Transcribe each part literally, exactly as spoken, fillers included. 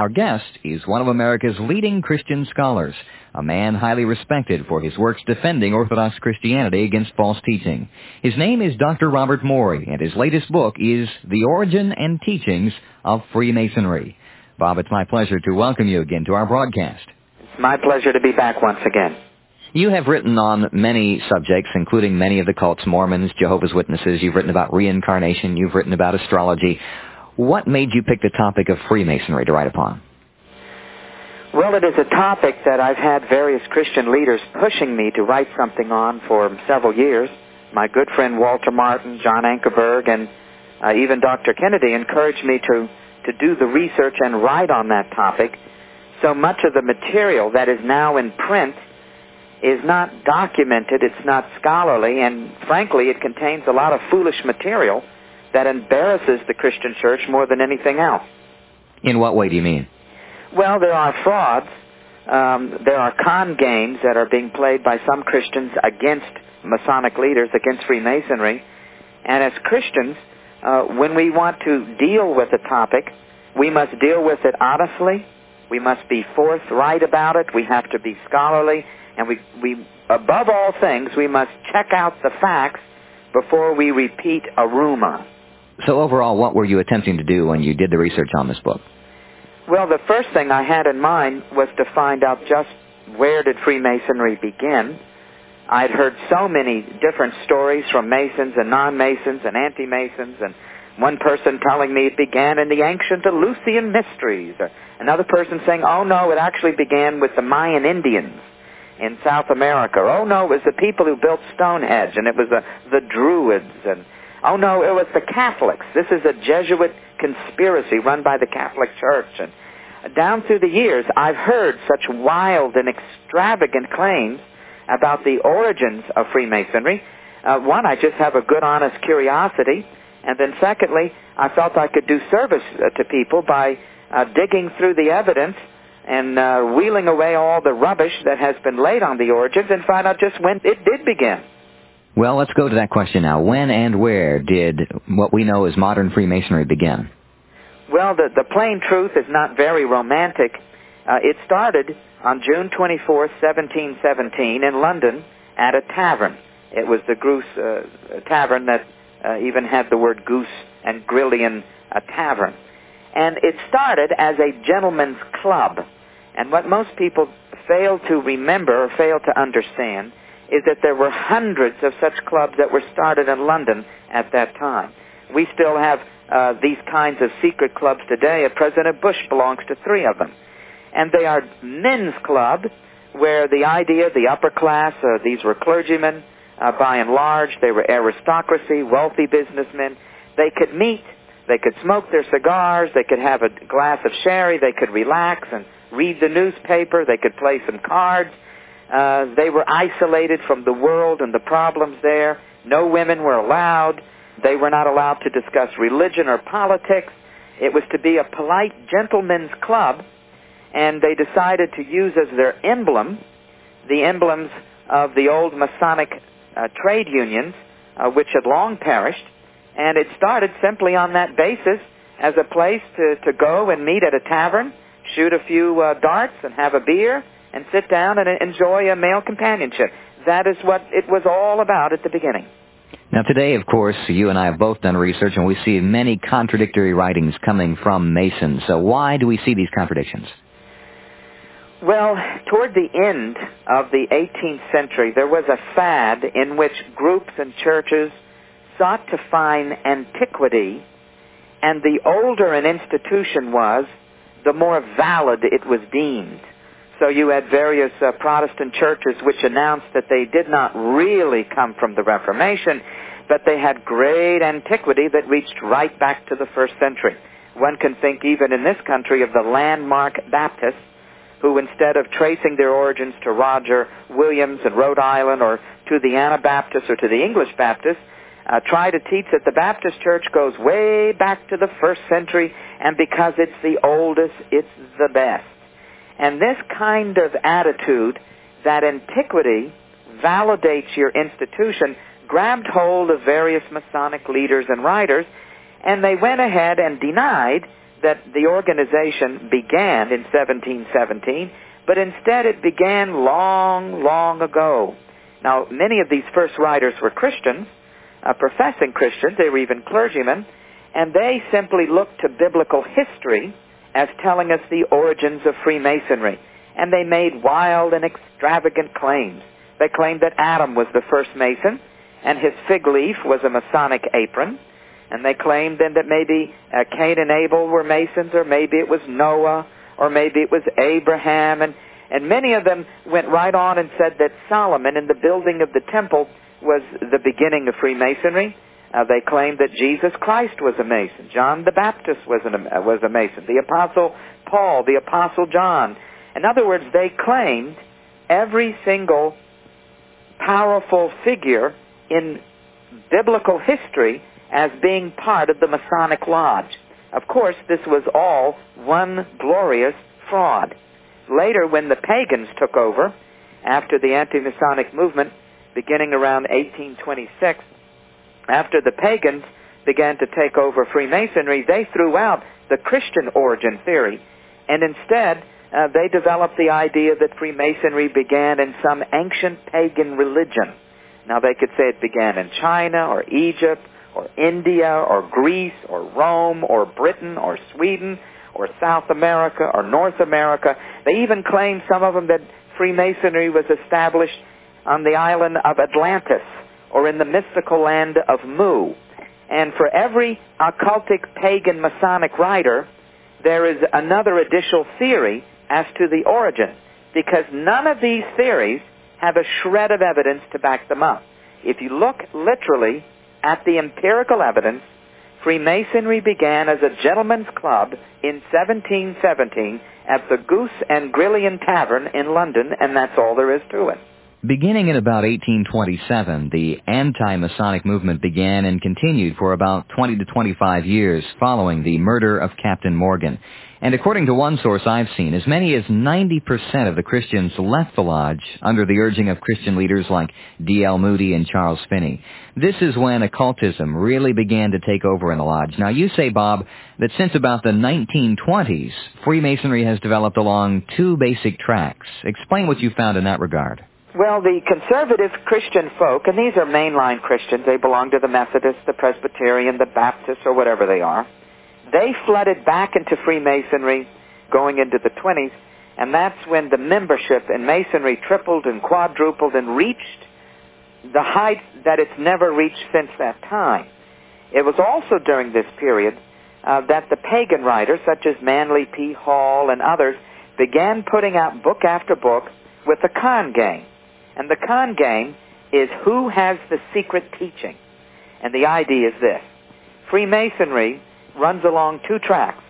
Our guest is one of America's leading Christian scholars, a man highly respected for his works defending Orthodox Christianity against false teaching. His name is Doctor Robert Morey, and his latest book is The Origin and Teachings of Freemasonry. Bob, it's my pleasure to welcome you again to our broadcast. It's my pleasure to be back once again. You have written on many subjects, including many of the cults, Mormons, Jehovah's Witnesses. You've written about reincarnation. You've written about astrology. What made you pick the topic of Freemasonry to write upon? Well, it is a topic that I've had various Christian leaders pushing me to write something on for several years. My good friend Walter Martin, John Ankerberg, and uh, even Doctor Kennedy encouraged me to, to do the research and write on that topic. So much of the material that is now in print is not documented, it's not scholarly, and frankly, it contains a lot of foolish material that embarrasses the Christian church more than anything else. In what way do you mean? Well, there are frauds. Um, there are con games that are being played by some Christians against Masonic leaders, against Freemasonry. And as Christians, uh, when we want to deal with a topic, we must deal with it honestly. We must be forthright about it. We have to be scholarly. And we, we, above all things, we must check out the facts before we repeat a rumor. So overall, what were you attempting to do when you did the research on this book? Well, the first thing I had in mind was to find out just where did Freemasonry begin. I'd heard so many different stories from Masons and non-Masons and anti-Masons, and one person telling me it began in the ancient Eleusinian mysteries, or another person saying, oh no, it actually began with the Mayan Indians in South America. Oh no, it was the people who built Stonehenge, and it was the, the Druids, and oh no, it was the Catholics. This is a Jesuit conspiracy run by the Catholic Church. And down through the years, I've heard such wild and extravagant claims about the origins of Freemasonry. Uh, one, I just have a good, honest curiosity. And then secondly, I felt I could do service uh, to people by uh, digging through the evidence and uh, wheeling away all the rubbish that has been laid on the origins and find out just when it did begin. Well, let's go to that question now. When and where did what we know as modern Freemasonry begin? Well, the, the plain truth is not very romantic. Uh, it started on June twenty-fourth, seventeen seventeen, in London at a tavern. It was the Goose uh, Tavern that uh, even had the word goose and grillion uh, tavern. And it started as a gentleman's club. And what most people fail to remember or fail to understand is that there were hundreds of such clubs that were started in London at that time. We still have uh, these kinds of secret clubs today. President Bush belongs to three of them. And they are men's clubs where the idea, the upper class, uh, these were clergymen uh, by and large. They were aristocracy, wealthy businessmen. They could meet. They could smoke their cigars. They could have a glass of sherry. They could relax and read the newspaper. They could play some cards. Uh, they were isolated from the world and the problems there. No women were allowed. They were not allowed to discuss religion or politics. It was to be a polite gentleman's club, and they decided to use as their emblem the emblems of the old Masonic uh, trade unions, uh, which had long perished, and it started simply on that basis as a place to, to go and meet at a tavern, shoot a few uh, darts and have a beer, and sit down and enjoy a male companionship. That is what it was all about at the beginning. Now today, of course, you and I have both done research, and we see many contradictory writings coming from Masons. So why do we see these contradictions? Well, toward the end of the eighteenth century, there was a fad in which groups and churches sought to find antiquity, and the older an institution was, the more valid it was deemed. So you had various uh, Protestant churches which announced that they did not really come from the Reformation, but they had great antiquity that reached right back to the first century. One can think even in this country of the Landmark Baptists, who instead of tracing their origins to Roger Williams in Rhode Island or to the Anabaptists or to the English Baptists, uh, try to teach that the Baptist Church goes way back to the first century, and because it's the oldest, it's the best. And this kind of attitude, that antiquity validates your institution, grabbed hold of various Masonic leaders and writers, and they went ahead and denied that the organization began in seventeen seventeen, but instead it began long, long ago. Now, many of these first writers were Christians, uh, professing Christians. They were even clergymen, and they simply looked to biblical history as telling us the origins of Freemasonry. And they made wild and extravagant claims. They claimed that Adam was the first Mason, and his fig leaf was a Masonic apron. And they claimed then that maybe uh, Cain and Abel were Masons, or maybe it was Noah, or maybe it was Abraham. And, and many of them went right on and said that Solomon, in the building of the temple, was the beginning of Freemasonry. Uh, they claimed that Jesus Christ was a Mason. John the Baptist was, an, uh, was a Mason. The Apostle Paul, the Apostle John. In other words, they claimed every single powerful figure in biblical history as being part of the Masonic Lodge. Of course, this was all one glorious fraud. Later, when the pagans took over, after the anti-Masonic movement, beginning around eighteen twenty-six, after the pagans began to take over Freemasonry, they threw out the Christian origin theory, and instead uh, they developed the idea that Freemasonry began in some ancient pagan religion. Now, they could say it began in China or Egypt or India or Greece or Rome or Britain or Sweden or South America or North America. They even claimed, some of them, that Freemasonry was established on the island of Atlantis or in the mystical land of Mu. And for every occultic pagan Masonic writer, there is another additional theory as to the origin, because none of these theories have a shred of evidence to back them up. If you look literally at the empirical evidence, Freemasonry began as a gentleman's club in seventeen seventeen at the Goose and Grillion Tavern in London, and that's all there is to it. Beginning in about eighteen twenty-seven, the anti-Masonic movement began and continued for about twenty to twenty-five years following the murder of Captain Morgan. And according to one source I've seen, as many as ninety percent of the Christians left the lodge under the urging of Christian leaders like D L Moody and Charles Finney. This is when occultism really began to take over in the lodge. Now, you say, Bob, that since about the nineteen twenties, Freemasonry has developed along two basic tracks. Explain what you found in that regard. Well, the conservative Christian folk, and these are mainline Christians, they belong to the Methodists, the Presbyterian, the Baptists, or whatever they are, they flooded back into Freemasonry going into the twenties, and that's when the membership in Masonry tripled and quadrupled and reached the height that it's never reached since that time. It was also during this period uh, that the pagan writers, such as Manly P. Hall and others, began putting out book after book with the con game. And the con game is who has the secret teaching. And the idea is this. Freemasonry runs along two tracks.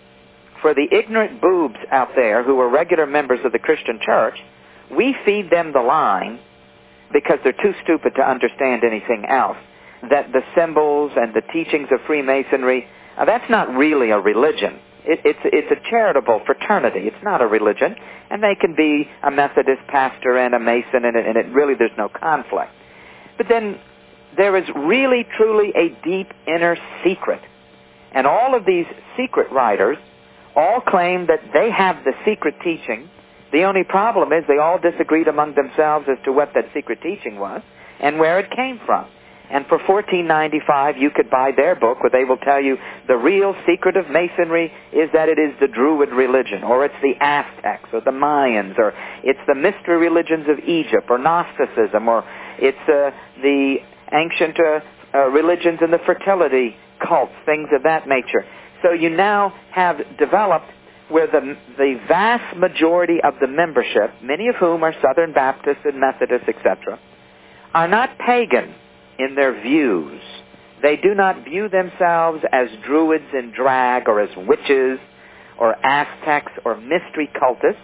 For the ignorant boobs out there who are regular members of the Christian church, we feed them the line, because they're too stupid to understand anything else, that the symbols and the teachings of Freemasonry, uh, that's not really a religion. It, it's, it's a charitable fraternity. It's not a religion. And they can be a Methodist pastor and a Mason, and it, and it really, there's no conflict. But then there is really, truly a deep inner secret. And all of these secret writers all claim that they have the secret teaching. The only problem is they all disagreed among themselves as to what that secret teaching was and where it came from. And for fourteen ninety-five, you could buy their book where they will tell you the real secret of Masonry is that it is the Druid religion, or it's the Aztecs, or the Mayans, or it's the mystery religions of Egypt, or Gnosticism, or it's uh, the ancient uh, uh, religions and the fertility cults, things of that nature. So you now have developed where the, the vast majority of the membership, many of whom are Southern Baptists and Methodists, et cetera, are not pagan in their views. They do not view themselves as Druids in drag, or as witches, or Aztecs, or mystery cultists.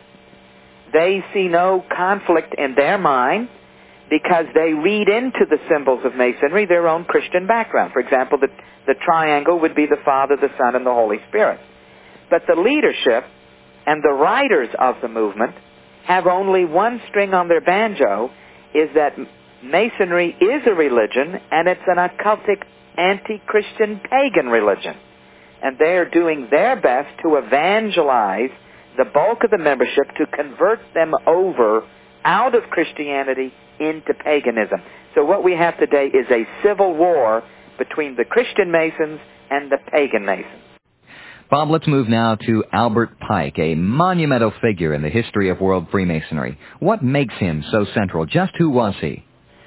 They see no conflict in their mind because they read into the symbols of Masonry their own Christian background. For example, the, the triangle would be the Father, the Son, and the Holy Spirit. But the leadership and the writers of the movement have only one string on their banjo, is that Masonry is a religion, and it's an occultic, anti-Christian pagan religion. and they are doing their best to evangelize the bulk of the membership, to convert them over out of Christianity into paganism. So what we have today is a civil war between the Christian Masons and the pagan Masons. Bob, let's move now to Albert Pike, a monumental figure in the history of world Freemasonry. What makes him so central? Just who was he?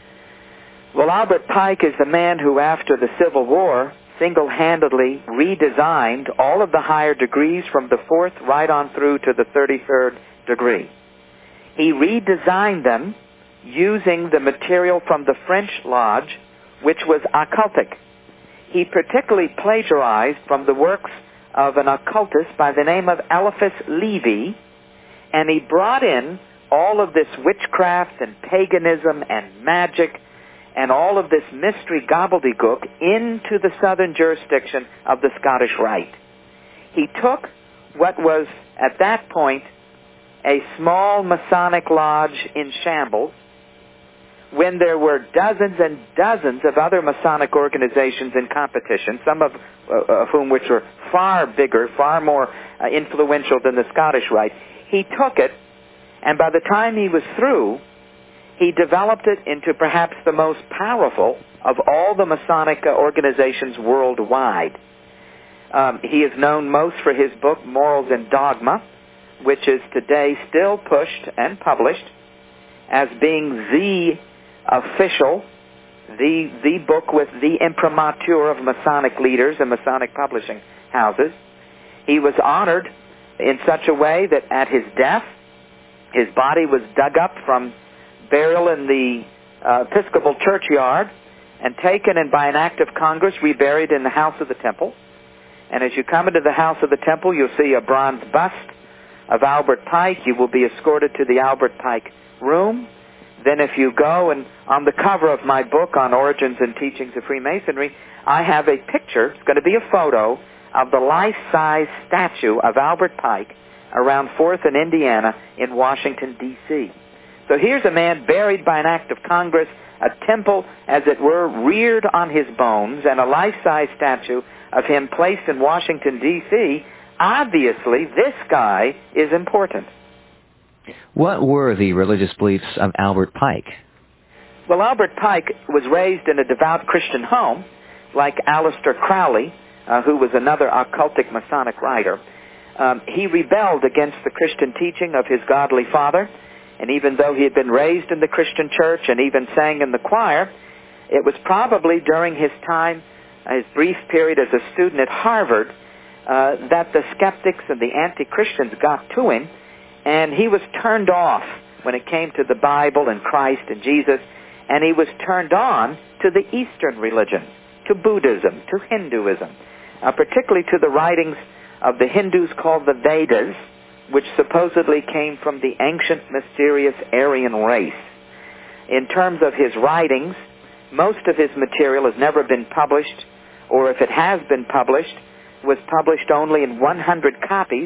Well, Albert Pike is the man who, after the Civil War, single-handedly redesigned all of the higher degrees from the fourth right on through to the thirty-third degree. He redesigned them using the material from the French Lodge, which was occultic. He particularly plagiarized from the works of an occultist by the name of Eliphas Levi, and he brought in all of this witchcraft and paganism and magic and all of this mystery gobbledygook into the southern jurisdiction of the Scottish Rite. He took what was, at that point, a small Masonic lodge in shambles, when there were dozens and dozens of other Masonic organizations in competition, some of, uh, of whom which were far bigger, far more uh, influential than the Scottish Rite. He took it, and by the time he was through, he developed it into perhaps the most powerful of all the Masonic uh, organizations worldwide. Um, he is known most for his book, Morals and Dogma, which is today still pushed and published as being the official, the, the book with the imprimatur of Masonic leaders and Masonic publishing houses. He was honored in such a way that at his death, his body was dug up from burial in the uh, Episcopal churchyard and taken and by an act of Congress reburied in the House of the Temple. And as you come into the House of the Temple, you'll see a bronze bust of Albert Pike. You will be escorted to the Albert Pike room. Then if you go, and on the cover of my book on Origins and Teachings of Freemasonry, I have a picture, it's going to be a photo, of the life-size statue of Albert Pike around fourth and Indiana in Washington, D C So here's a man buried by an act of Congress, a temple, as it were, reared on his bones, and a life-size statue of him placed in Washington, D C Obviously, this guy is important. What were the religious beliefs of Albert Pike? Well, Albert Pike was raised in a devout Christian home, like Aleister Crowley, uh, who was another occultic Masonic writer. Um, he rebelled against the Christian teaching of his godly father, and even though he had been raised in the Christian church and even sang in the choir, it was probably during his time, his brief period as a student at Harvard, uh, that the skeptics and the anti-Christians got to him, and he was turned off when it came to the Bible and Christ and Jesus, and he was turned on to the Eastern religions, to Buddhism, to Hinduism, uh, particularly to the writings of the Hindus called the Vedas, which supposedly came from the ancient, mysterious Aryan race. In terms of his writings, most of his material has never been published, or if it has been published, was published only in one hundred copies,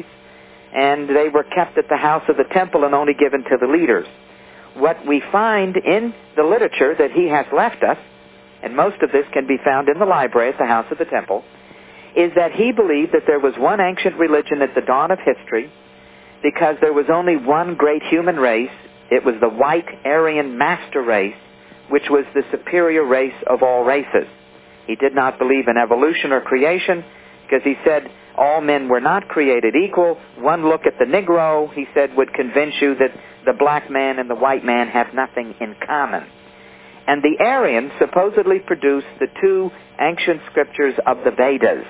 and they were kept at the House of the Temple and only given to the leaders. What we find in the literature that he has left us, and most of this can be found in the library at the House of the Temple, is that he believed that there was one ancient religion at the dawn of history because there was only one great human race. It was the white Aryan master race, which was the superior race of all races. He did not believe in evolution or creation because he said all men were not created equal. One look at the Negro, he said, would convince you that the black man and the white man have nothing in common. And the Aryans supposedly produced the two ancient scriptures of the Vedas.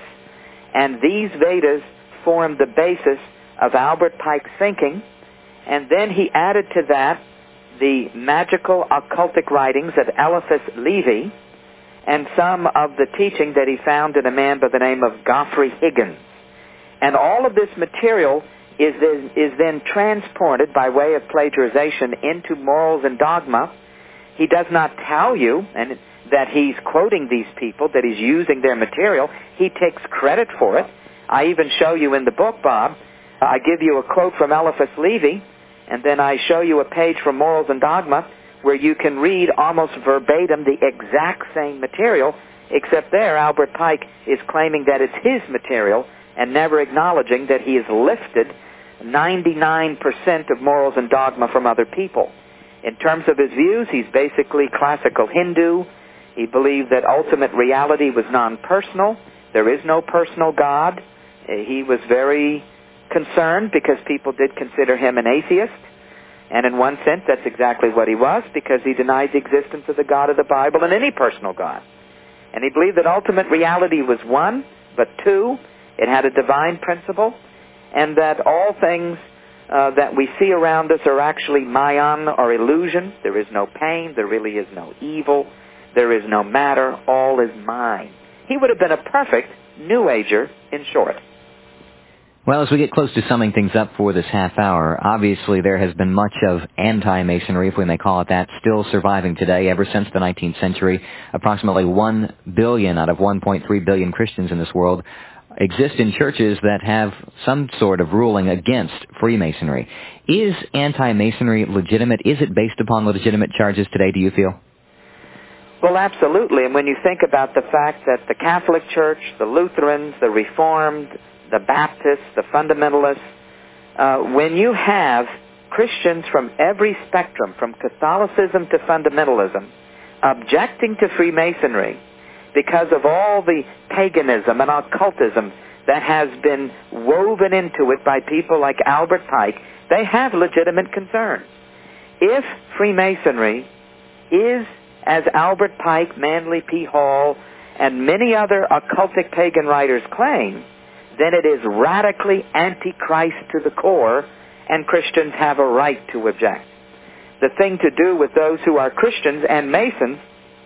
And these Vedas formed the basis of Albert Pike's thinking. And then he added to that the magical occultic writings of Eliphas Levi and some of the teaching that he found in a man by the name of Geoffrey Higgins. And all of this material is then, is then transported by way of plagiarization into Morals and Dogma. He does not tell you and that he's quoting these people, that he's using their material. He takes credit for it. I even show you in the book, Bob, I give you a quote from Eliphas Levi, and then I show you a page from Morals and Dogma where you can read almost verbatim the exact same material, except there Albert Pike is claiming that it's his material and never acknowledging that he has lifted ninety-nine percent of morals and dogma from other people. In terms of his views, he's basically classical Hindu. He believed that ultimate reality was non-personal. There is no personal God. He was very concerned because people did consider him an atheist. And in one sense, that's exactly what he was, because he denied the existence of the God of the Bible and any personal God. And he believed that ultimate reality was one, but two, it had a divine principle, and that all things uh, that we see around us are actually mayan, or illusion. There is no pain. There really is no evil. There is no matter. All is mind. He would have been a perfect New Ager, in short. Well, as we get close to summing things up for this half hour, obviously there has been much of anti-Masonry, if we may call it that, still surviving today. Ever since the nineteenth century, approximately one billion out of one point three billion Christians in this world exist in churches that have some sort of ruling against Freemasonry. Is anti-Masonry legitimate? Is it based upon legitimate charges today, do you feel? Well, absolutely. And when you think about the fact that the Catholic Church, the Lutherans, the Reformed, the Baptists, the Fundamentalists, uh, when you have Christians from every spectrum, from Catholicism to fundamentalism, objecting to Freemasonry because of all the paganism and occultism that has been woven into it by people like Albert Pike, they have legitimate concerns. If Freemasonry is, as Albert Pike, Manly P. Hall, and many other occultic pagan writers claim, then it is radically antichrist to the core, and Christians have a right to object. The thing to do with those who are Christians and Masons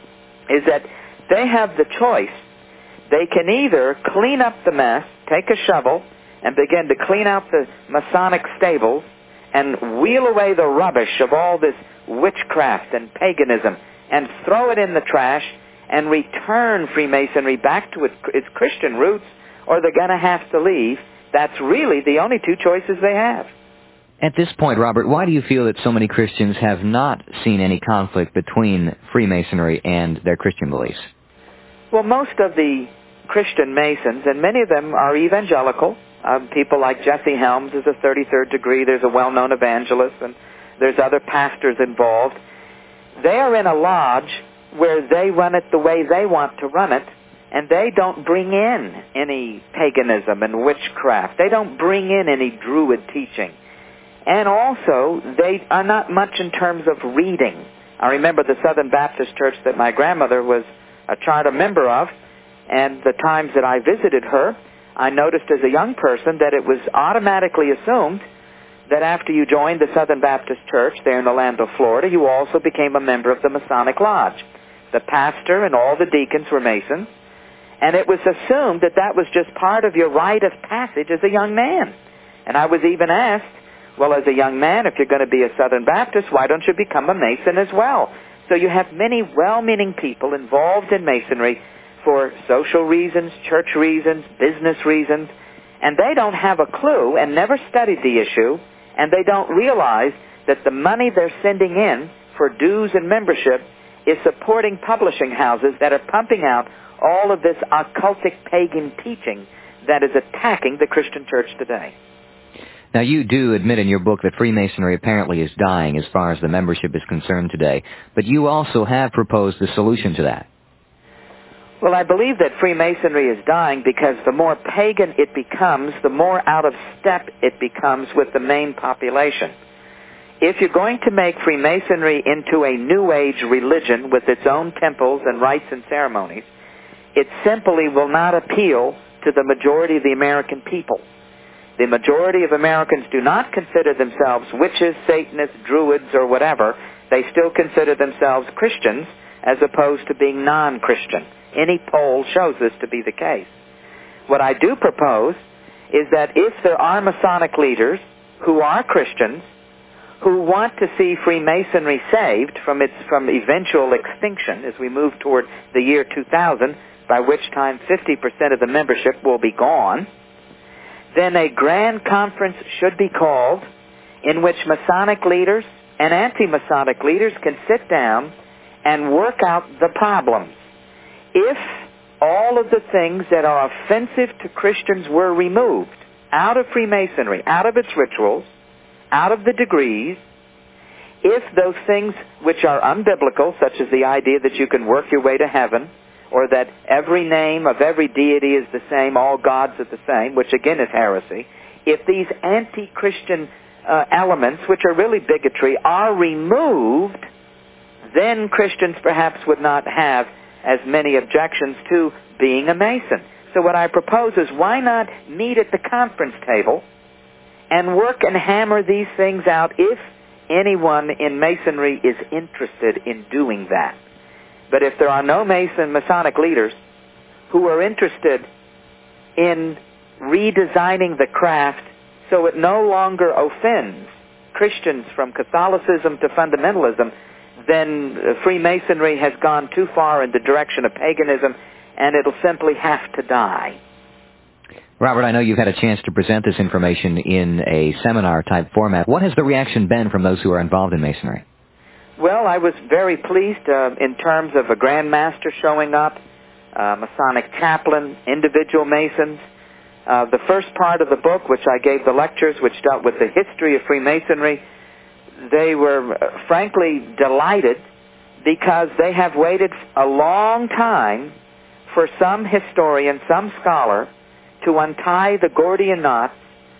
is that they have the choice. They can either clean up the mess, take a shovel, and begin to clean out the Masonic stables and wheel away the rubbish of all this witchcraft and paganism and throw it in the trash and return Freemasonry back to its, its Christian roots, or they're going to have to leave. That's really the only two choices they have. At this point, Robert, why do you feel that so many Christians have not seen any conflict between Freemasonry and their Christian beliefs? Well, most of the Christian Masons, and many of them are evangelical. Um, people like Jesse Helms is a thirty-third degree. There's a well-known evangelist, and there's other pastors involved. They are in a lodge where they run it the way they want to run it, and they don't bring in any paganism and witchcraft. They don't bring in any Druid teaching. And also, they are not much in terms of reading. I remember the Southern Baptist Church that my grandmother was a charter member of, and the times that I visited her, I noticed as a young person that it was automatically assumed that after you joined the Southern Baptist Church there in Orlando, Florida, you also became a member of the Masonic Lodge. The pastor and all the deacons were Masons, and it was assumed that that was just part of your rite of passage as a young man. And I was even asked, well, as a young man, if you're going to be a Southern Baptist, why don't you become a Mason as well? So you have many well-meaning people involved in Masonry for social reasons, church reasons, business reasons, and they don't have a clue and never studied the issue, and they don't realize that the money they're sending in for dues and membership is supporting publishing houses that are pumping out all of this occultic pagan teaching that is attacking the Christian church today. Now, you do admit in your book that Freemasonry apparently is dying as far as the membership is concerned today, but you also have proposed a solution to that. Well, I believe that Freemasonry is dying because the more pagan it becomes, the more out of step it becomes with the main population. If you're going to make Freemasonry into a New Age religion with its own temples and rites and ceremonies, it simply will not appeal to the majority of the American people. The majority of Americans do not consider themselves witches, Satanists, Druids, or whatever. They still consider themselves Christians as opposed to being non-Christian. Any poll shows this to be the case. What I do propose is that if there are Masonic leaders who are Christians who want to see Freemasonry saved from its from eventual extinction as we move toward the year two thousand, by which time fifty percent of the membership will be gone, then a grand conference should be called in which Masonic leaders and anti-Masonic leaders can sit down and work out the problems. If all of the things that are offensive to Christians were removed out of Freemasonry, out of its rituals, out of the degrees, if those things which are unbiblical, such as the idea that you can work your way to heaven, or that every name of every deity is the same, all gods are the same, which again is heresy, if these anti-Christian uh, elements, which are really bigotry, are removed, then Christians perhaps would not have as many objections to being a Mason. So what I propose is, why not meet at the conference table and work and hammer these things out if anyone in Masonry is interested in doing that. But if there are no Mason Masonic leaders who are interested in redesigning the craft so it no longer offends Christians from Catholicism to fundamentalism, then Freemasonry has gone too far in the direction of paganism, and it'll simply have to die. Robert, I know you've had a chance to present this information in a seminar-type format. What has the reaction been from those who are involved in Masonry? Well, I was very pleased uh, in terms of a Grand Master showing up, uh, Masonic chaplain, individual Masons. Uh, the first part of the book, which I gave the lectures, which dealt with the history of Freemasonry, they were uh, frankly delighted because they have waited a long time for some historian, some scholar, to untie the Gordian knots,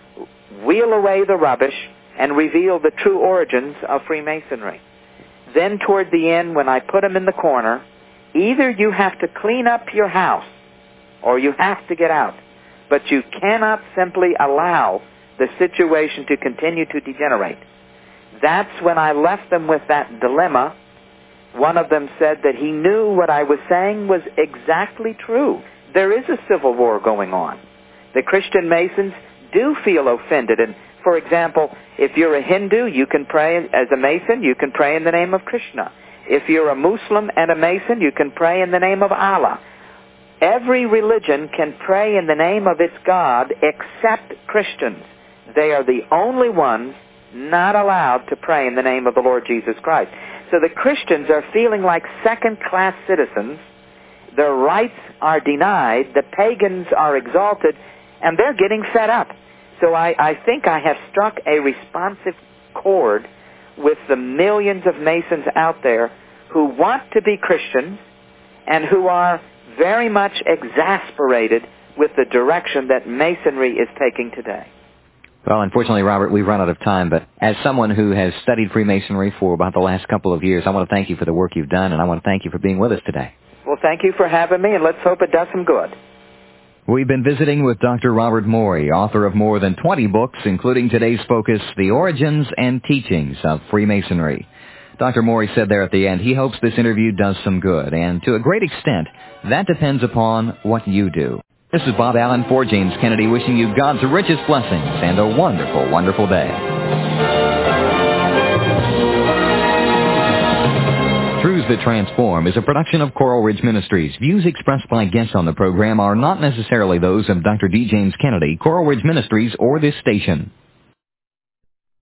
wheel away the rubbish, and reveal the true origins of Freemasonry. Then toward the end, when I put them in the corner, either you have to clean up your house or you have to get out. But you cannot simply allow the situation to continue to degenerate. That's when I left them with that dilemma. One of them said that he knew what I was saying was exactly true. There is a civil war going on. The Christian Masons do feel offended. And, for example, if you're a Hindu, you can pray as a Mason, you can pray in the name of Krishna. If you're a Muslim and a Mason, you can pray in the name of Allah. Every religion can pray in the name of its God except Christians. They are the only ones not allowed to pray in the name of the Lord Jesus Christ. So the Christians are feeling like second-class citizens. Their rights are denied. The pagans are exalted. And they're getting fed up. So I, I think I have struck a responsive chord with the millions of Masons out there who want to be Christians and who are very much exasperated with the direction that Masonry is taking today. Well, unfortunately, Robert, we've run out of time, but as someone who has studied Freemasonry for about the last couple of years, I want to thank you for the work you've done, and I want to thank you for being with us today. Well, thank you for having me, and let's hope it does some good. We've been visiting with Doctor Robert Morey, author of more than twenty books, including today's focus, The Origins and Teachings of Freemasonry. Doctor Morey said there at the end, he hopes this interview does some good, and to a great extent, that depends upon what you do. This is Bob Allen for James Kennedy, wishing you God's richest blessings and a wonderful, wonderful day. Truths That Transform is a production of Coral Ridge Ministries. Views expressed by guests on the program are not necessarily those of Doctor D. James Kennedy, Coral Ridge Ministries, or this station.